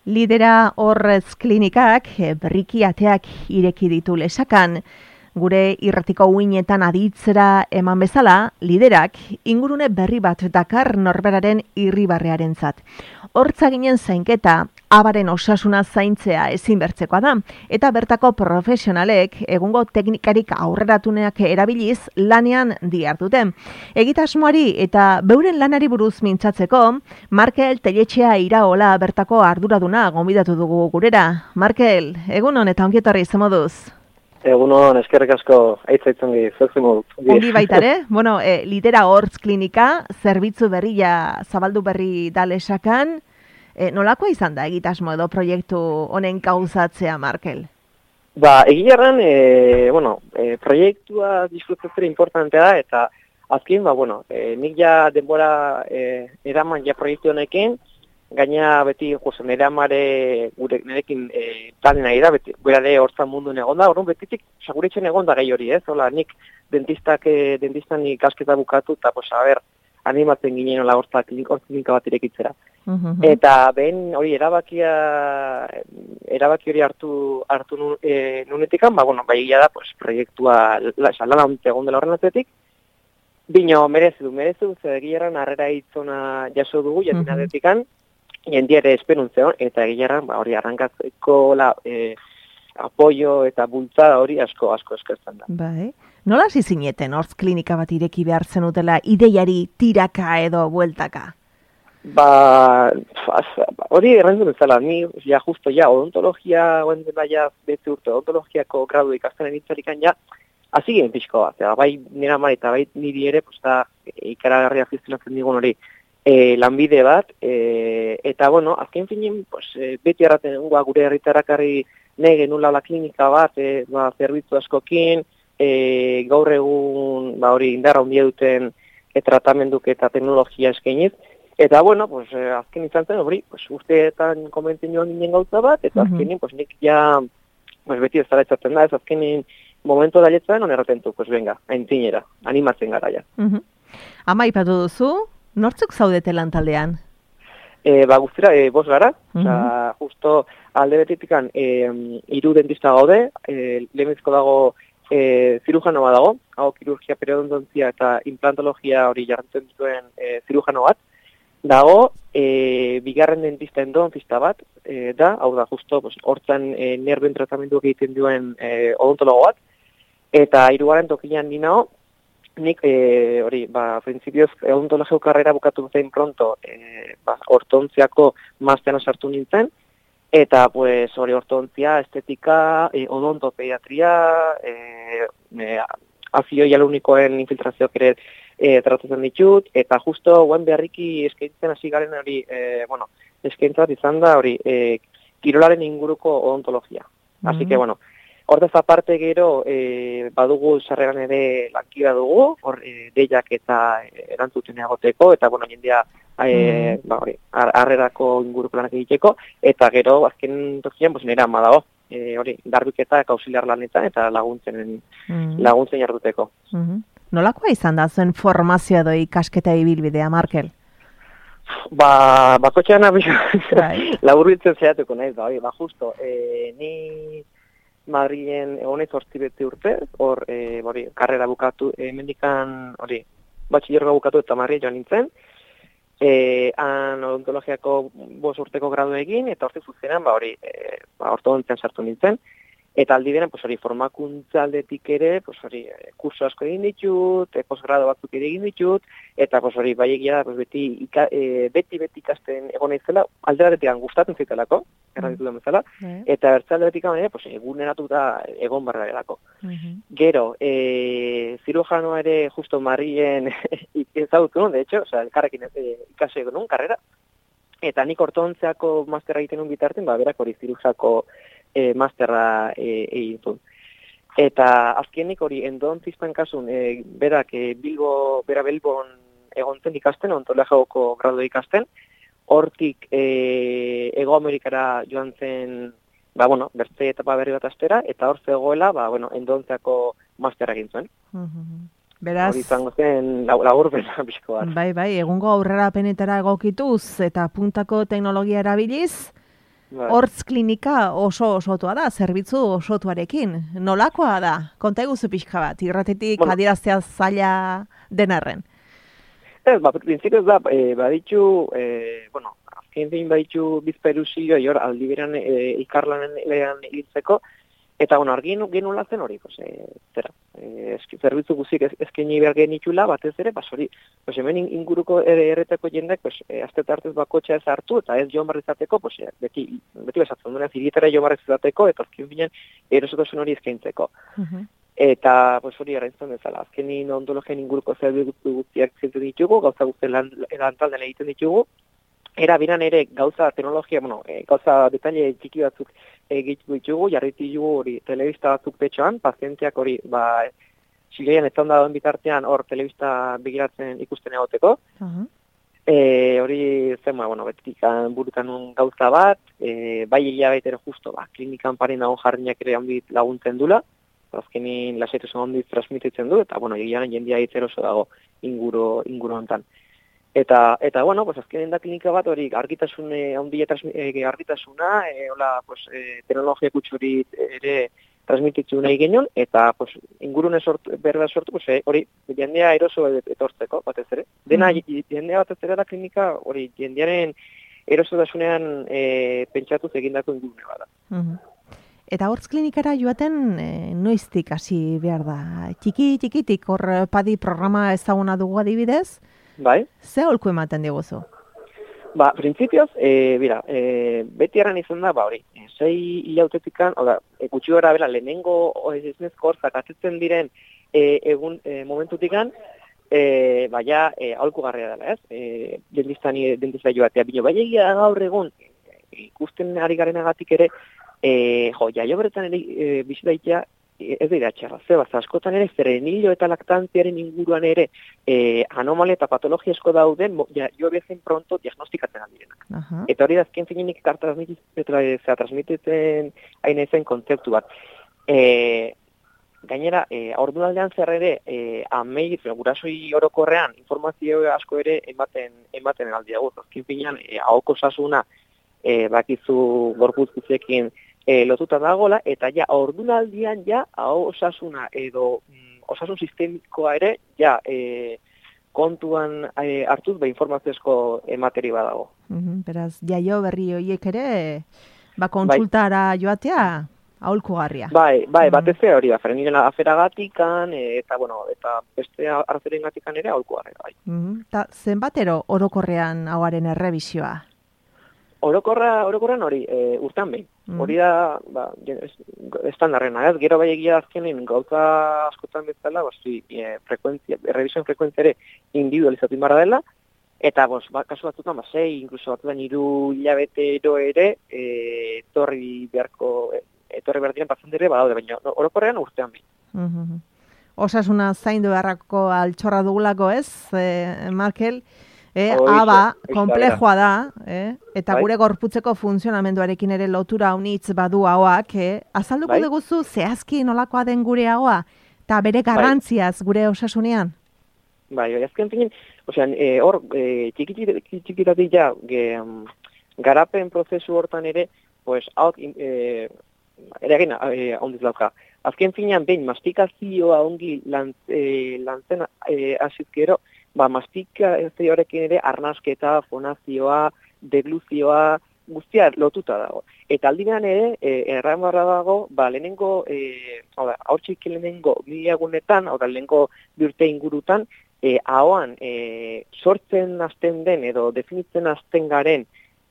Lidera Horrez Klinikak berriki ateak ireki ditu Lesakan. Gure irratiko uinetan aditzera eman bezala, Liderak ingurune berri bat dakar norberaren irribarrearentzat. Hortza ginen zainketa, abaren osasuna zaintzea ezinbertzekoa da, eta bertako profesionalek egungo teknikarik aurreratuneak erabiliz lanean dihardute. Egitasmoari eta beuren lanari buruz mintzatzeko, Markel Telletxea Iraola bertako arduraduna gonbidatu dugu gurera. Markel, egunon eta ongietorri ze moduz? Egunon, eskerrik asko, aitzaitzongi, zeuzimu. Ongi baitare, bueno, Lidera Hortz Klinika, zerbitzu berria zabaldu berri da Lesakan. Nolakoa izan da egitasmo edo proiektu honen gauzatzea, Markel? Egiarran, proiektua disfrutatzera importantea da, eta azken, nik ja denbora eraman ja proiektu honekin, gaina beti nire amare nirekin planen ari da, berare hortzan mundun egon da, orduan betitik saguritzen egon da gai hori, ez? Hola, nik dentistan ikasketa bukatu, eta animatzen ginen hola hortza klinika bat irekitzera. Eta behin hori erabaki hori hartu nunetikan, egia da, proiektua lana egon dela horren atzetik, bino merezu, egiaran harrera hitzona jaso dugu, jatinadetikan, jendiare esperuntzeon, eta egiaran hori arrankatzeko apoio eta bultzada hori asko eskertzen da. Bai. Nola hasi zineten Hortz Klinika bat ireki behar zenutela ideiari tiraka edo bueltaka? Hori errantzun bezala, ni justo odontologia, bete urte, odontologiako gradu ikasten enitzarikan hasi ginen pixko bat, bai nire amare eta bai niri ere, ikaragarria afizionatzen digun hori, lanbide bat, eta azken finen, beti erraten gure herritarrakarri nege nula klinika bat, zerbitzu askokin, gaur egun hori indarra handia duten tratamenduk eta teknologia eskainiz, eta azken izan zen, urteetan komenten joan ginen gauza bat, eta azkenin, nik beti ez zara etzaten da, ez azkenin momentu da jetzen, onerratentu, venga, aintzinera, animatzen gara ja. Ama ipatu duzu, nortzuk zaudete lan taldean? Guztira, 5 gara, justo alde betitikan 3 dentista gaude, lehenbizko dago zirujano bat dago, hau kirurgia periodontontzia eta implantologia hori jartzen duen zirujano bat, dago, bigarren dentista endodontista bat, hau da, justo, hortzan nerven tratamendu egiten duen odontologo bat, eta 3. tokian ninao, nik prinsipioz odontologio karrera bukatu zen pronto, ortontziako masteran sartu nintzen, eta hori ortontzia, estetika, odontopediatria, azio hialunikoen infiltrazioak ere tratatzen ditut, eta justo guen beharriki eskaintzen hasi garen hori, eskaintzat izan da hori, kirolaren inguruko odontologia. Así que, hortez aparte gero, badugu sarreran ere lankida dugu, deiak eta erantzuten egoteko, eta jendea harrerako inguruko lanak egiteko, eta gero azken tokian nire ama dago, darbiketak auxiliar lanetan eta laguntzen jarduteko. Nolakoa izan da zuen formazioa edo ikasketa ibilbidea, Markel? Bakotxean laburbiltzen zehatuko naiz, justo, ni Madrilen egonez 8 urte, hor karrera bukatu, mendikan batxillergoa bukatu eta Madrid joan nintzen, han odontologiako 5 urteko gradu egin, eta hortik funtzionan ortodontzian sartu nintzen, eta aldi beren, formakuntza aldetik ere, kurso asko egin ditut, posgrado batzuk ere egin ditut, eta bai egia beti ikasten egon naizela, alde gustatzen zitelako, erraditu den bezala, eta bertze alde betik eguneratu da egon barrarelako. Gero, zirujano ere justo Marrien ezagutu nun, de hecho, elkarrekin ikasi egon nun, karrera, eta nik ortodontziako masterra egiten nun bitarten, berak hori zirujako masterra egin zuen. Eta azkenik hori endodontistan kasun, berak Bilbon egon zen ikasten, odontologiako gradu ikasten, hortik Ego Amerikara joan zen, beste etapa berri bat astera, eta hor zegoela, endodontziako masterra egin zuen. Beraz, hori izango zen laburpena pixko bat. Bai, egungo aurrerapenetara egokituz eta puntako teknologia erabiliz, Hortz klinika oso osotua da, zerbitzu osotuarekin. Nolakoa da? Konta eguzu pixka bat, irratetik adieraztea zaila denarren. Printzipioz da, baditzu, azken zein baditzu bizpairuzio, aldi beran ikarlanen lehan hiltzeko, eta argi genula zen hori, zerbitzu guzik ezkeni behar genitxula, batez ere, hori, hemen inguruko erreteko jendek, azte tartez bakotxa ez hartu, eta ez joan barrizateko, beti besatzen duen, zirietara joan barrizateko, eta azken finean erosotasun hori ezkaintzeko. Eta hori erraintzen bezala, azkenin odontologian inguruko zerbitzu guztiak zintzen ditugu, gauza guzti lantalden egiten ditugu, era biran ere gauza teknologia, gauza detaile txiki batzuk egitu ditugu, jarritu ditugu hori telebista batzuk petxoan, pazienteak hori, Sileian ez dagoen bitartean hor telebista begiratzen ikusten egoteko. Hori zen, betikan burutan gauza bat, bai egia baita ere justo, klinikan paren dagoen jarriak ere handit laguntzen dula, azkenin lasaitasun handit transmititzen du, eta, egian jendia itzeroso dago inguru hontan. Eta azkenen da klinika bat hori argitasun argitasuna, teknologia kutsuri ere transmititzen nahi genion, eta ingurune berda sortu, hori jendea eroso etortzeko, batez ere. Dena jendea batez ere da klinika hori jendearen erosotasunean pentsatuz egindako ingurune bada. Eta Hortz klinikara joaten noiztik hasi behar da? Txikitik hor padi programa ezaguna dugu adibidez? Bai. Ze aholku ematen diguzu? Printzipioz, beti erran izan da, hori, 6 hilautetikan, gutxi gora bera, lehenengo esnezko horzak atetzen diren egun momentutikan, aholku garria dela, ez? Dentista joatea, bai egia gaur egun, ikusten ari garenagatik ere, jaio beretan ere bizitaitea, ez dira txarra, askotan ere zerenilo eta laktantiaren inguruan ere anomalia eta patologiasko dauden jo bezen pronto diagnostikatzen aldirenak. Eta hori da azken finenik transmititzen hain ezen kontzeptu bat. Gainera, ordunaldean zer ere, amei, gurasoi orokorrean, informazio asko ere ematen aldiago. Azken finean, ahoko sasuna, bakizu gorputz guztiekin lotuta dagoela, eta ordunaldian hau osasuna edo osasun sistemikoa ere kontuan hartuz informaziozko emateri badago. Beraz, jaio berri horiek ere kontsultara joatea aholku garria. Bai, batez ere hori da, frenilen aferagatikan, eta beste arterengatikan ere aholku garria. Eta zenbatero orokorrean hauaren errebisioa? Orokorrean hori, urtean behin. Hori da, estandarrena, ez? Gero bai egia azkenen gauza askotan bezala, errebisioen frekuentzia ere individualizatu inbarra dela, eta kasu batzutan, 6, inkluso batzutan 3 hilabetero ere, etorri behar diren pazientere badaude, baina orokorrean urtean behin. Osasuna zaindu beharrako altxorra dugulako, ez, Markel? Komplexua da, eta gure gorputzeko funtzionamenduarekin ere lotura unitz badu ahoak, azalduko diguzu zehazki nolakoa den gure ahoa, eta bere garrantziaz gure osasunean? Azken finin, hor, txikitatik garapen prozesu hortan ere, hauk, eragina, ondiz lauka. Azken finean, behin, mastikazioa ongi lantzen azizkero, mastikazioarekin ere arnasketa, fonazioa, degluzioa, guztia lotuta dago. Eta aldinean ere, erran barra dago, lehenengo, haurtxik lehenengo miliagunetan, lehenengo birte ingurutan, ahoan sortzen hasten den edo definitzen hasten garen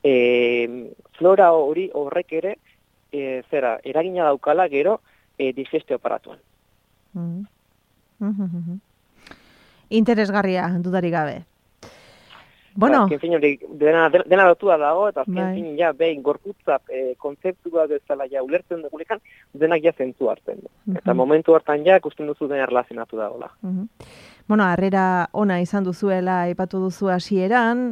flora hori horrek ere, eragina daukala gero digeste operatuan. Interesgarria, dudarik gabe. Dena lotua dago, eta azken fin, behin gorputza kontzeptua bezala ulertzen dugulekan, denak zentu hartzen du. Eta momentu hartan ikusten duzu dena erlazionatu dagoela. Harrera ona izan duzuela aipatu duzu hasieran,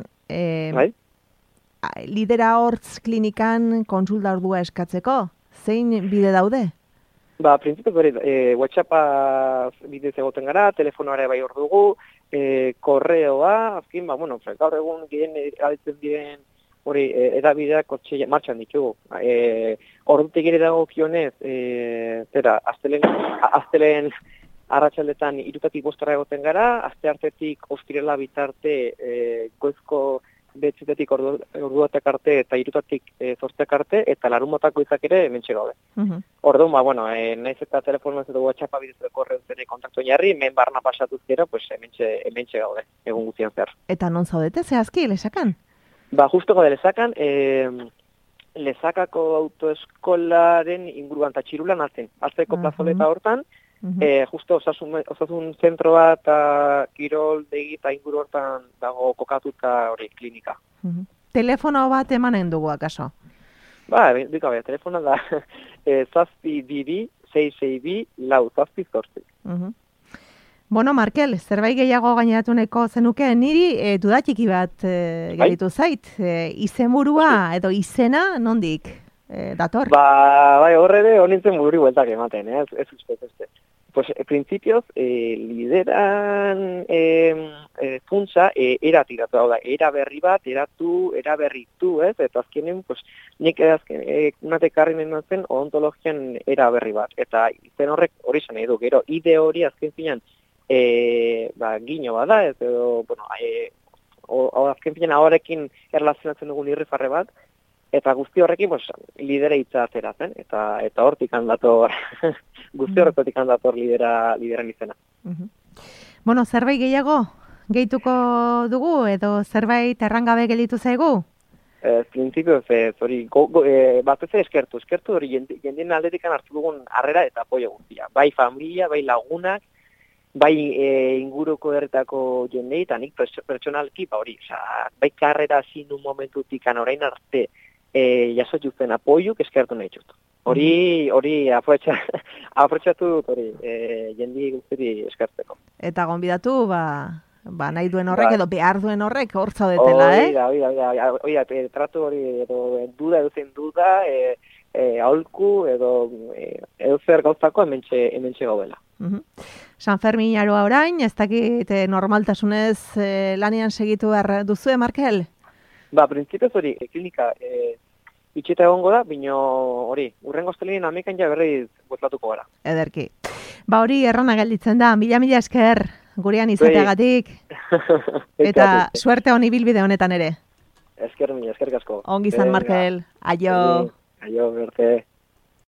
Lidera Hortz klinikan kontsulta ordua eskatzeko, zein bide daude? Printzipioz hori, WhatsAppa bidez egoten gara, telefonoare bai hor dugu, korreoa, azkin, gaur egun gehen aditzen diren hori, edabideak hortxe martxan ditugu. Ordutik ere dago kionez, aztelen arratsaldetan 3-tik 5 egoten gara, asteartetik ostirala bitarte goizko 9-tik orduatek arte eta 3-tik 8 arte, eta larunbatako izak ere hementxe gaude. Orduan, bueno, naiz eta telefonoz edo WhatsAppa bidezko korreuntzene kontaktu jarri, hemen barna pasatuz gero, pues hementxe gaude, egun guztian zer. Eta non zaudete, zehazki, Lesakan? Justo gaude Lesakan, Lesakako autoeskolaren inguruan eta Txirulan altzeko plazoleta hortan, justo osasun zentroa eta kirol degi eta inguru hortan dago kokatuta hori klinika. Telefono bat emanen dugu akaso? Dikabe, telefona da 722-662-4. Bueno, Markel, zerbait gehiago gaineratu zenuke, niri dudatxiki bat gelitu zait. Izenburua edo izena nondik dator? Horre honintzen buri bueltak ematen, ez uste. Pues, principios, lideran funtsa eratik datu, hau da, era berri bat, era berritu, ez? Eta azkenen, pues, nik unatekarri zen odontologian era berri bat. Eta izen horrek hori zen edo, gero, ide hori azken finan, gino bada, ez edo, bueno, azken finan ahorekin erlazionatzen dugun irrifarre bat, eta guzti horrekin, pues, lidera hitza ateratzen, eta hortik handator, guzti horretik handator lideran izena. Bueno, zerbait gehiago gehituko dugu, edo zerbait errangabe gelitu zaigu? Printzipioz, hori, batez eskertu hori jendien aldetikan hartu dugun harrera eta apoio guztia. Bai familia, bai lagunak, bai inguruko herritako jendei, eta nik pertsonalki, hori, bai karrera zinu momentutik orain arte, jaso jutzen apoiuk eskertu nahi dut. Hori aprotxatu dut hori, jendi guztiri eskertzeko. Eta gonbidatu, nahi duen horrek edo behar duen horrek hor zaudetela, Oida, tratu hori, edo duda, aholku, edo zer gauzako hementxe gaudela. San Fermin aroa orain, ez dakit normaltasunez lanian segitu behar duzu, Markel? Printzipioz hori, klinika itxita egongo da, bino hori, urrengo ostelinen amekan ja berriz bueltatuko gara. Ederki. Hori errona gelditzen da, mila esker gurean izateagatik. Eta suerte honi bilbide honetan ere. Esker asko. Ongi zan, Markel. Aio. Aio, berte.